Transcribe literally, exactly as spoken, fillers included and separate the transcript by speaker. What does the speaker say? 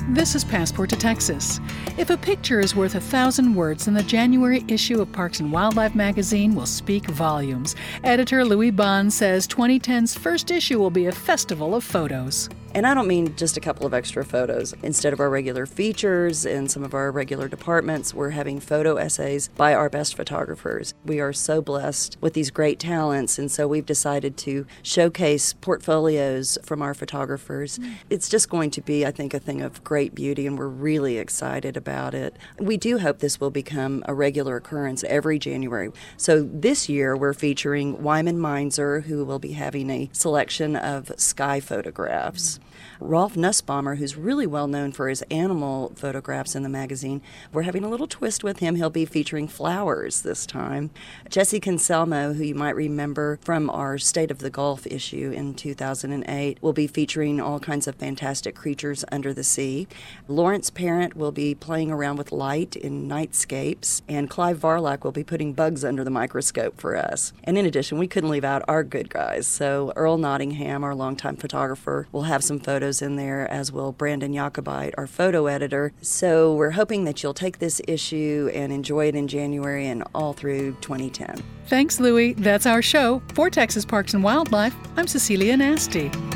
Speaker 1: This is Passport to Texas. If a picture is worth a thousand words, then the January issue of Parks and Wildlife magazine will speak volumes. Editor Louis Bond says twenty ten's first issue will be a festival of photos.
Speaker 2: And I don't mean just a couple of extra photos. Instead of our regular features in some of our regular departments, we're having photo essays by our best photographers. We are so blessed with these great talents, and so we've decided to showcase portfolios from our photographers. Mm. It's just going to be, I think, a thing of great beauty, and we're really excited about it. We do hope this will become a regular occurrence every January. So this year, we're featuring Wyman Meinzer, who will be having a selection of sky photographs. Mm. Rolf Nussbaumer, who's really well known for his animal photographs in the magazine, we're having a little twist with him. He'll be featuring flowers this time. Jesse Conselmo, who you might remember from our State of the Gulf issue in two thousand eight, will be featuring all kinds of fantastic creatures under the sea. Lawrence Parent will be playing around with light in nightscapes, and Clive Varlock will be putting bugs under the microscope for us. And in addition, we couldn't leave out our good guys. So Earl Nottingham, our longtime photographer, will have some photos in there, as will Brandon Jacobite, our photo editor. So we're hoping that you'll take this issue and enjoy it in January and all through twenty ten.
Speaker 1: Thanks, Louie. That's our show. For Texas Parks and Wildlife, I'm Cecilia Nasty.